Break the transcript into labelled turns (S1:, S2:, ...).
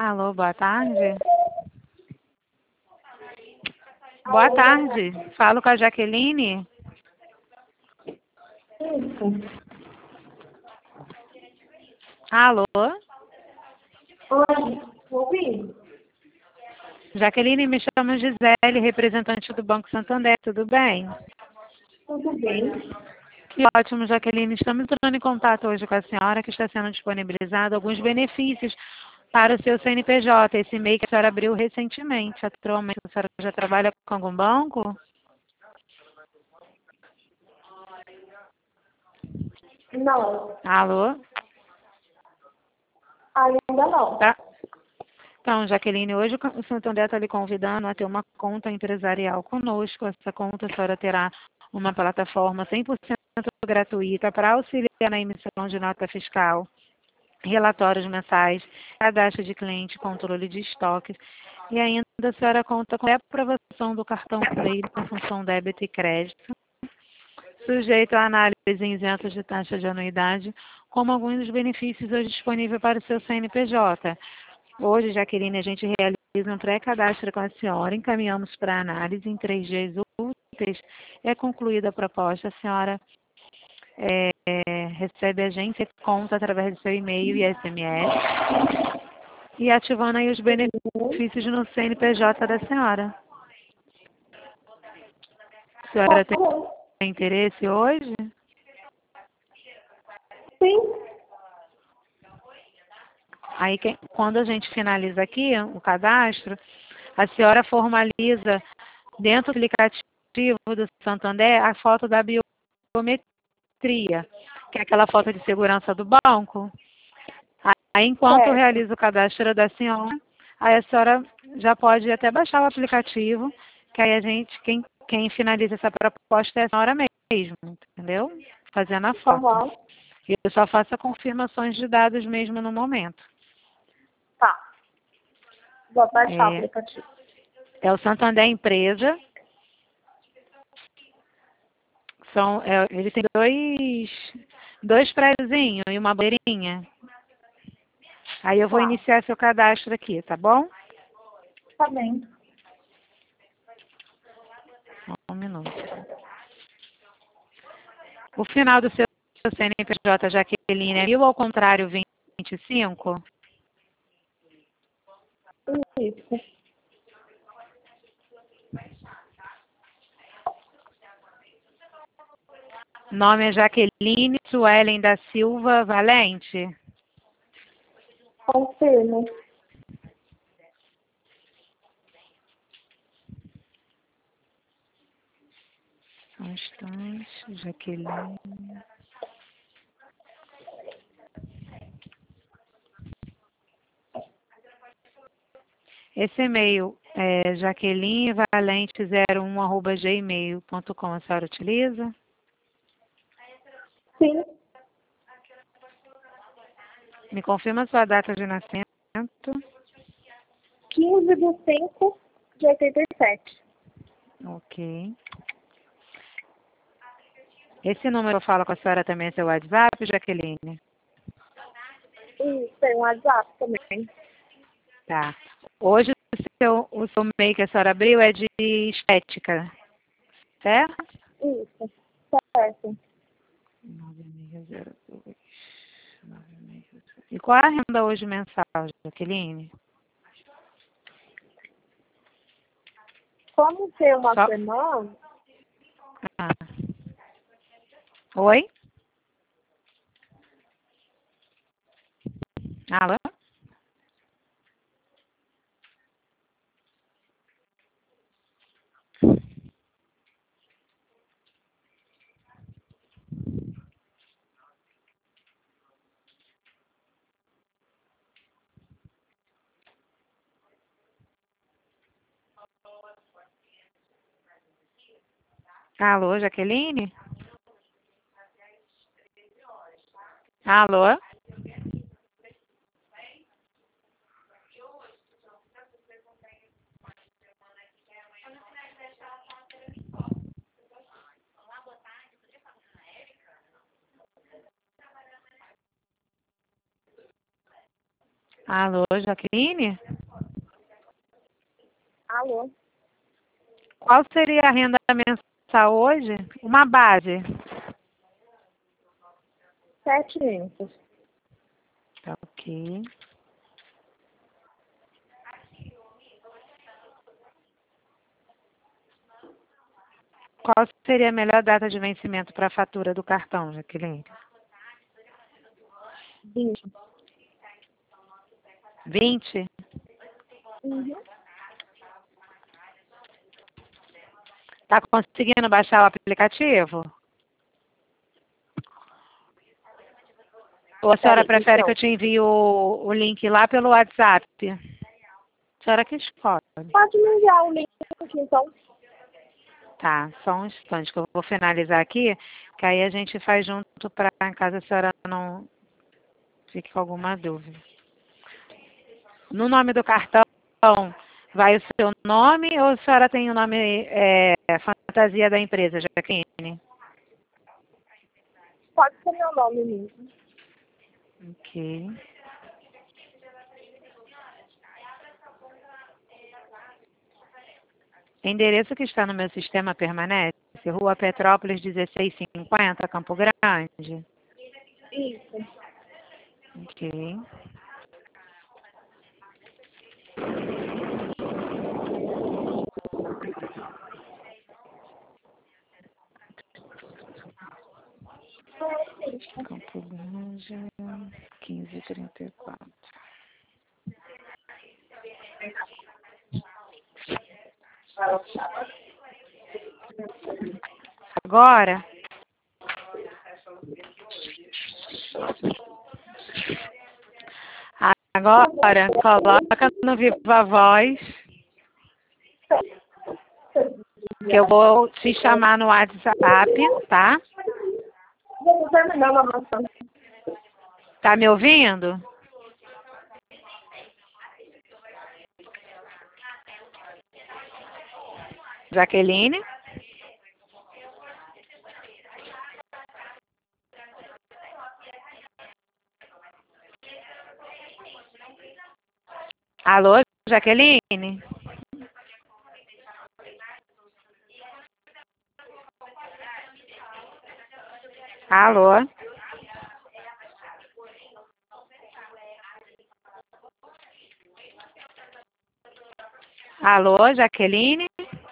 S1: Alô, boa tarde. Boa tarde. Falo com a Jaqueline.
S2: Isso.
S1: Alô?
S2: Oi, ouvi?
S1: Jaqueline, me chamo Gisele, representante do Banco Santander. Tudo bem?
S2: Tudo bem?
S1: Que ótimo, Jaqueline. Estamos entrando em contato hoje com a senhora, que está sendo disponibilizado alguns benefícios para o seu CNPJ. Esse MEI que a senhora abriu recentemente. Atualmente, a senhora já trabalha com algum banco?
S2: Não,
S1: Alô?
S2: ainda não.
S1: Tá. Então, Jaqueline, hoje o Santander está lhe convidando a ter uma conta empresarial conosco. Essa conta a senhora terá uma plataforma 100% gratuita para auxiliar na emissão de nota fiscal, relatórios mensais, cadastro de cliente, controle de estoques. E ainda a senhora conta com a aprovação do cartão MEI com função débito e crédito, sujeito a análise isenta de taxa de anuidade, como alguns dos benefícios hoje disponíveis para o seu CNPJ. Hoje, Jaqueline, a gente realiza um pré-cadastro com a senhora, encaminhamos para análise em 3 dias úteis. É concluída a proposta, a senhora recebe a gente, conta através do seu e-mail e SMS, e ativando aí os benefícios no CNPJ da senhora. A senhora tem interesse hoje?
S2: Sim.
S1: Aí, quando a gente finaliza aqui o cadastro, a senhora formaliza dentro do aplicativo do Santander a foto da biometria, que é aquela foto de segurança do banco. Aí, enquanto
S2: Certo.
S1: realiza o cadastro da senhora, aí a senhora já pode até baixar o aplicativo, que aí a gente, quem finaliza essa proposta é a senhora mesmo, entendeu? Fazendo a foto.
S2: Aham.
S1: E eu só faço confirmações de dados mesmo no momento.
S2: Tá. Vou baixar o aplicativo.
S1: É o Santander Empresa. Ele tem dois prédiozinhos e uma bandeirinha. Aí eu vou
S2: Tá.
S1: iniciar seu cadastro aqui, tá bom?
S2: Tá bem.
S1: Um minuto. O final do seu CNPJ, Jaqueline, é 1000 ao contrário 25?
S2: Isso.
S1: Nome é Jaqueline Suelen da Silva Valente.
S2: Confirmo.
S1: Só um instante, Jaqueline. Esse e-mail é jaquelinevalente01@gmail.com. A senhora utiliza?
S2: Sim.
S1: Me confirma a sua data de nascimento.
S2: 15/5/87.
S1: Ok. Esse número eu falo com a senhora também é seu WhatsApp, Jaqueline?
S2: Isso, tem um WhatsApp também.
S1: Tá. Hoje o seu e-mail que a senhora abriu é de estética, certo?
S2: Isso. Certo.
S1: 9602. E qual é a renda hoje mensal, Jaqueline?
S2: Como ter uma
S1: Só...
S2: semana,
S1: Ah. Oi? Alô? Alô, Jaqueline? Alô? Alô, Jaqueline?
S2: Alô?
S1: Qual seria a renda mensal hoje? Uma base.
S2: 700.
S1: Ok. Qual seria a melhor data de vencimento para a fatura do cartão, Jaqueline?
S2: 20.
S1: 20?
S2: Uhum.
S1: Tá conseguindo baixar o aplicativo? Ou a senhora prefere que eu te envie o link lá pelo WhatsApp? A senhora que escolhe.
S2: Pode me enviar o link aqui, então.
S1: Tá, só um instante que eu vou finalizar aqui, que aí a gente faz junto para em caso a senhora não fique com alguma dúvida. No nome do cartão, vai o seu nome ou a senhora tem o nome fantasia da empresa, Jaqueline?
S2: Pode ser meu nome mesmo.
S1: Ok. Endereço que está no meu sistema permanece? Rua Petrópolis 1650, Campo Grande.
S2: Isso.
S1: Ok. Campo Grande, 1534. Agora, coloca no Viva Voz, que eu vou te chamar no WhatsApp, tá?
S2: Vou terminando a maçã.
S1: Tá me ouvindo? Jaqueline? Alô, Jaqueline? Alô? Alô, Jaqueline?